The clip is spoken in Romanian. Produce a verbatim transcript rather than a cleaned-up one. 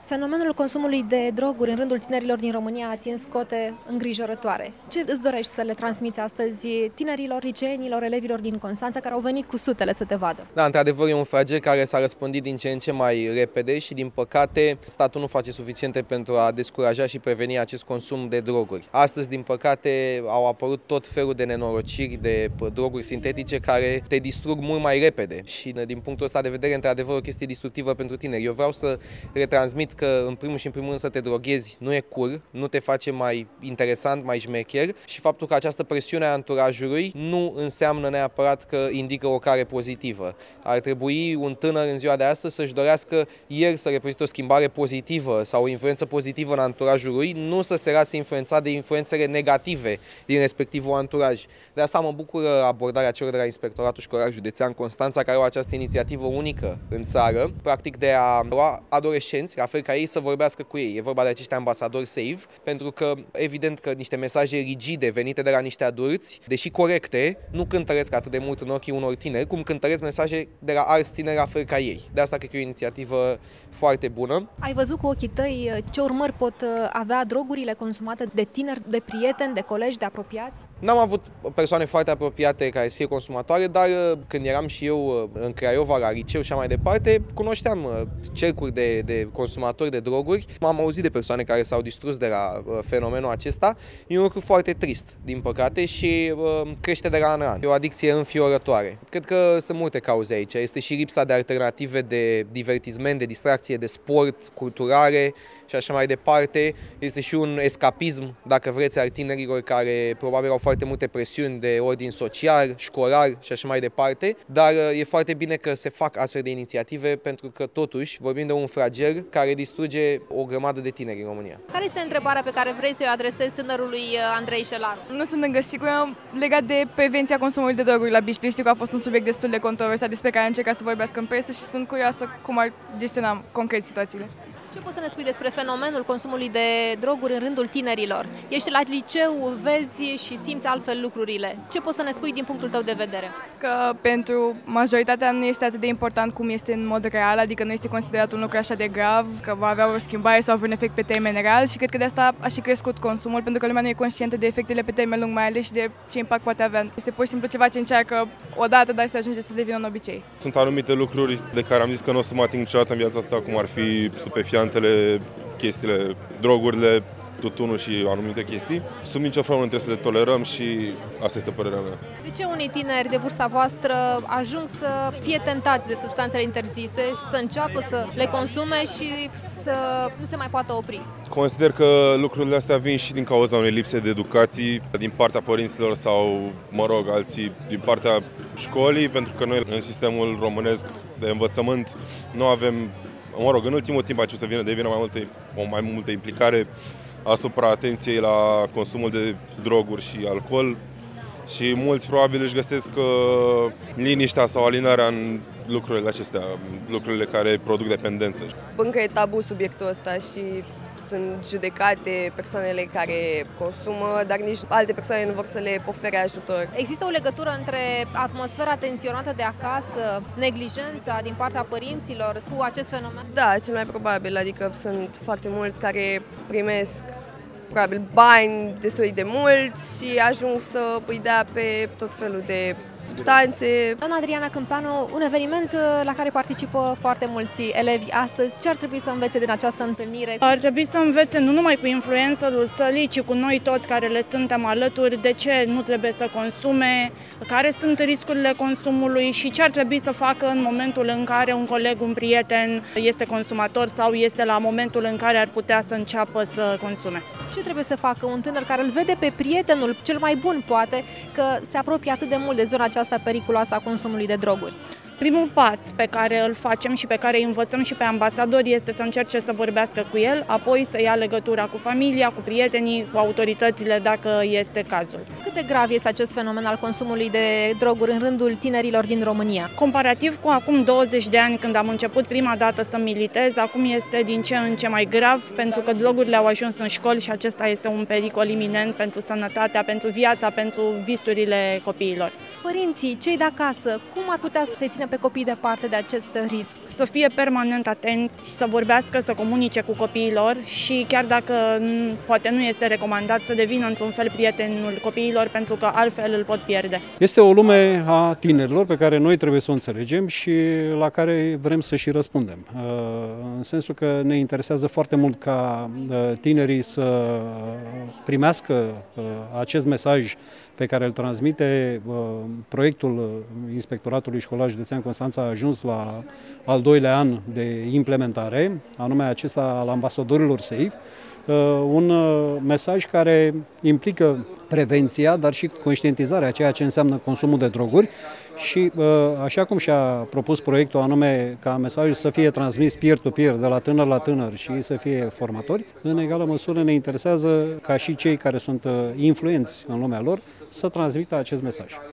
Fenomenul consumului de droguri în rândul tinerilor din România a atins cote îngrijorătoare. Ce îți dorești să le transmiți astăzi tinerilor, liceenilor, elevilor din Constanța care au venit cu sutele să te vadă? Da, într-adevăr e un flagel care s-a răspândit din ce în ce mai repede și din păcate statul nu face suficiente pentru a descuraja și preveni acest consum de droguri. Astăzi, din păcate, au apărut tot felul de nenorociri de droguri sintetice care te distrug mult mai repede și din punctul ăsta de vedere, într-adevăr, o chestie distructivă pentru tineri. Eu vreau să retransmit că în primul și în primul rând să te droghezi nu e cool, nu te face mai interesant, mai șmecher și faptul că această presiune a anturajului nu înseamnă neapărat că indică o care pozitivă. Ar trebui un tânăr în ziua de astăzi să-și dorească el să reprezinte o schimbare pozitivă sau o influență pozitivă în anturajul lui, nu să se lase influențat de influențele negative din respectivul anturaj. De asta mă bucură abordarea celor de la Inspectoratul Școlar Județean Constanța, care au această inițiativă unică în țară, practic de a lua adolescenți, la fel ca ei, să vorbească cu ei. E vorba de acești ambasadori safe, pentru că evident că niște mesaje rigide venite de la niște adulți, deși corecte, nu cântăresc atât de mult în ochii unor tineri, cum cântăresc mesaje de la alți tineri la fel ca ei. De asta cred că e o inițiativă foarte bună. Ai văzut cu ochii tăi ce urmări pot avea drogurile consumate de tineri, de prieteni, de colegi, de apropiați? N-am avut persoane foarte apropiate care să fie consumatoare, dar când eram și eu în Craiova, la liceu și așa mai departe, cunoșteam cercuri de, de consumatori de droguri. M-am auzit de persoane care s-au distrus de la fenomenul acesta. E un lucru foarte trist, din păcate, și crește de la an în an. E o adicție înfiorătoare. Cred că sunt multe cauze aici. Este și lipsa de alternative de divertisment, de distracție, de sport, culturare și așa mai departe. Este și un escapism, dacă vreți, al tinerilor care probabil au foarte multe presiuni de ordin social, școlar și așa mai departe, dar e foarte bine că se fac astfel de inițiative pentru că totuși vorbim de un flagel care distruge o grămadă de tineri în România. Care este întrebarea pe care vrei să o adresezi tânărului Andrei Șelaru? Nu sunt încă sigură legat de prevenția consumului de droguri la Bișpli. Știu că a fost un subiect destul de controversat despre care a încercat să vorbească în presă și sunt curioasă cum ar gestiona concret situațiile. Ce poți să ne spui despre fenomenul consumului de droguri în rândul tinerilor? Ești la liceu, vezi și simți altfel lucrurile. Ce poți să ne spui din punctul tău de vedere? Că pentru majoritatea nu este atât de important cum este în mod real, adică nu este considerat un lucru așa de grav, că va avea o schimbare sau un efect pe termen real și cred că de asta a și crescut consumul, pentru că lumea nu e conștientă de efectele pe termen lung, mai ales și de ce impact poate avea. Este pur și simplu ceva ce încearcă odată, dar se ajunge să devină un obicei. Sunt anumite lucruri de care am zis că nu o să mă ating niciodată în viața asta, cum ar fi stupefiantele, chestiile, drogurile, tutunul și anumite chestii. Sub nicio formă nu trebuie să le tolerăm și asta este părerea mea. De ce unii tineri de vârsta voastră ajung să fie tentați de substanțele interzise și să înceapă să le consume și să nu se mai poată opri? Consider că lucrurile astea vin și din cauza unei lipse de educație din partea părinților sau, mă rog, alții din partea școlii, pentru că noi în sistemul românesc de învățământ nu avem, mă rog, în ultimul timp a să vină, devine mai multe, o mai multă implicare asupra atenției la consumul de droguri și alcool și mulți probabil își găsesc uh, liniștea sau alinarea în lucrurile acestea, lucrurile care produc dependență. Încă e tabu subiectul ăsta și sunt judecate persoanele care consumă, dar nici alte persoane nu vor să le ofere ajutor. Există o legătură între atmosfera tensionată de acasă, neglijența din partea părinților cu acest fenomen? Da, cel mai probabil, adică sunt foarte mulți care primesc probabil bani destul de mulți și ajung să îi dea pe tot felul de substanțe. Doamna Adriana Câmpeanu, un eveniment la care participă foarte mulți elevi astăzi. Ce ar trebui să învețe din această întâlnire? Ar trebui să învețe nu numai cu influencerul sălii, ci cu noi toți care le suntem alături, de ce nu trebuie să consume, care sunt riscurile consumului și ce ar trebui să facă în momentul în care un coleg, un prieten este consumator sau este la momentul în care ar putea să înceapă să consume. Ce trebuie să facă un tânăr care îl vede pe prietenul cel mai bun, poate, că se apropie atât de mult de zona aceasta periculoasă a consumului de droguri? Primul pas pe care îl facem și pe care îi învățăm și pe ambasadori este să încerce să vorbească cu el, apoi să ia legătura cu familia, cu prietenii, cu autoritățile dacă este cazul. Cât de grav este acest fenomen al consumului de droguri în rândul tinerilor din România? Comparativ cu acum douăzeci de ani, când am început prima dată să militez, acum este din ce în ce mai grav, pentru că drogurile au ajuns în școli și acesta este un pericol iminent pentru sănătatea, pentru viața, pentru visurile copiilor. Părinții, cei de acasă, cum ar putea să se țină pe pe copii departe de acest risc? Să fie permanent atenți și să vorbească, să comunice cu copiilor și chiar dacă poate nu este recomandat să devină într-un fel prietenul copiilor, pentru că altfel îl pot pierde. Este o lume a tinerilor pe care noi trebuie să o înțelegem și la care vrem să și răspundem. În sensul că ne interesează foarte mult ca tinerii să primească acest mesaj pe care îl transmite proiectul Inspectoratului Școlar Județean Constanța a ajuns la al doilea an de implementare, anume acesta al ambasadorilor SAFE, un mesaj care implică prevenția, dar și conștientizarea a ceea ce înseamnă consumul de droguri și așa cum și-a propus proiectul, anume ca mesajul să fie transmis peer-to-peer, de la tânăr la tânăr și să fie formatori, în egală măsură ne interesează ca și cei care sunt influenți în lumea lor să transmită acest mesaj.